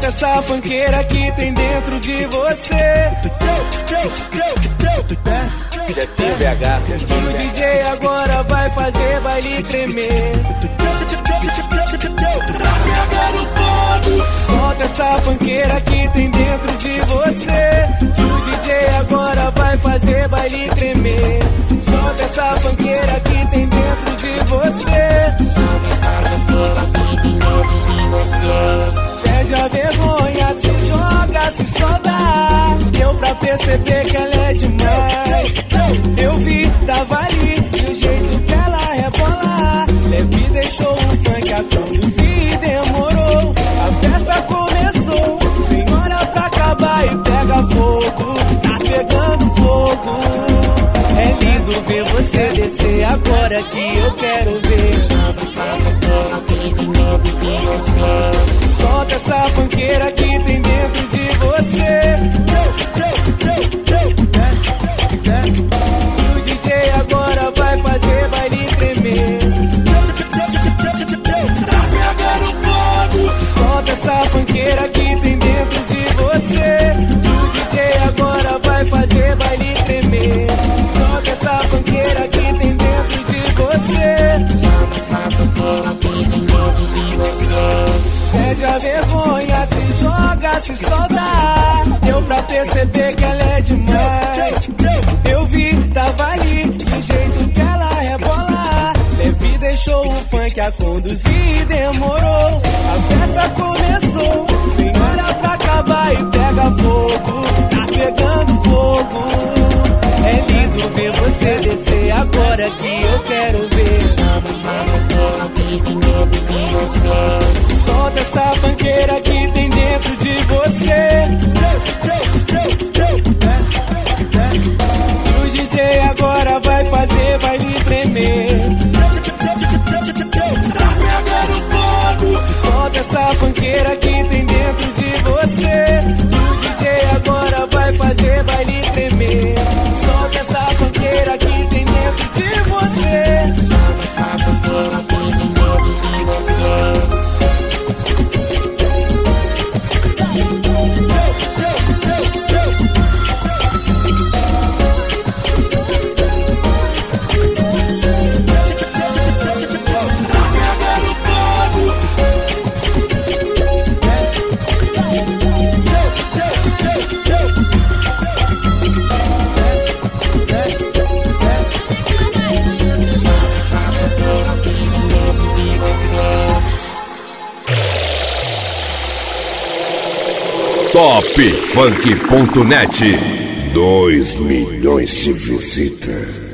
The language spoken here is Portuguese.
essa funkeira que tem dentro de você. Já tem BH. E o DJ agora vai fazer baile tremer. Solta essa funkeira que tem dentro de você. Que o DJ agora vai fazer baile tremer. Solta essa funkeira que tem dentro de você. Perde a vergonha, se joga, se solta. Deu pra perceber que ela é demais. Eu vi, tava ali, e o jeito que ela rebola. Leve deixou o funk a conduzir, demorou. A festa começou, sem hora pra acabar e pega fogo. Tá pegando fogo. É lindo ver você descer agora que eu quero ver. Solta essa funkeira que tem dentro de você. E o DJ agora vai fazer baile tremer. Solta essa funkeira que tem dentro de você. E o DJ agora vai fazer baile tremer. Solta essa funkeira que tem dentro de você. Perde a vergonha, se joga, se solta. Deu pra perceber que ela é demais. Eu vi, tava ali, e o jeito que ela rebola. Leve deixou o funk a conduzir, demorou. A festa começou, sem hora pra acabar e pega fogo. Tá pegando fogo. É lindo ver você descer agora que eu quero ver. Solta essa funkeira que tem dentro de você. E o DJ agora vai fazer baile tremer. Solta essa funkeira que tem dentro de você. E o DJ agora vai fazer baile tremer. Solta essa funkeira que tem dentro de você. Topfunk.net 2 milhões de visitas.